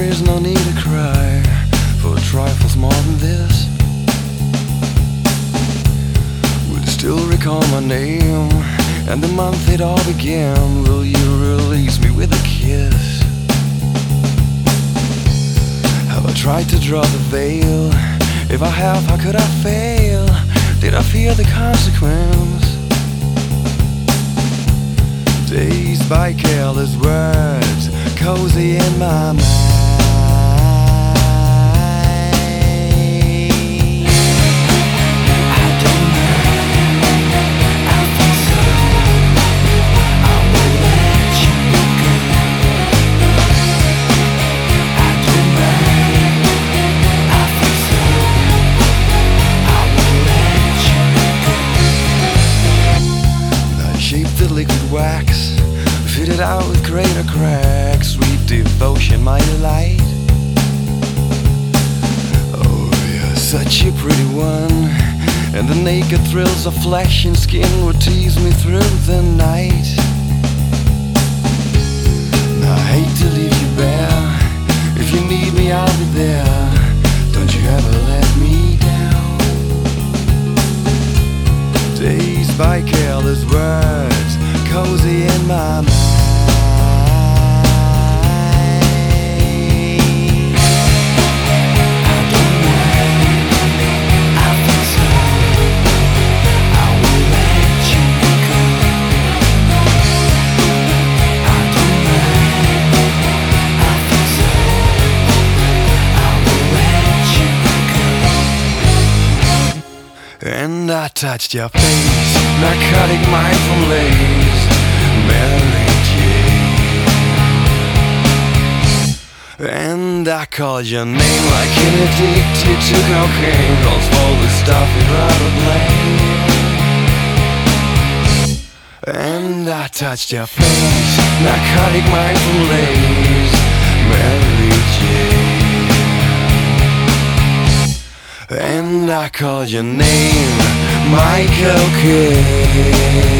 is no need to cry for trifles more than this. Will you still recall my name and the month it all began? Will you release me with a kiss? Have I tried to draw the veil? If I have, how could I fail? Did I fear the consequence? Dazed by careless words, cozy in my mind. I don't mind, I think so. I will let you go. I don't mind, I think so. I will let you go. I shaped the liquid wax, fitted out with greater cracks, sweet devotion, my delight. Oh, you're such a pretty one, and the naked thrills of flesh and skin would tease me through the night. I hate to leave you bare. If you need me, I'll be there. Don't you ever let me down. Dazed by careless words, cozy in my mind. I don't mind, I think so. I will let you go. I don't mind, I think so. I will let you go. And I touched your face, narcotic mindful lace, Mary Jane. And I called your name like an addicted to cocaine, calls for the stuff you'd rather blame. And I touched your face, narcotic mindful lace, Mary Jane. And I called your name, my cocaine.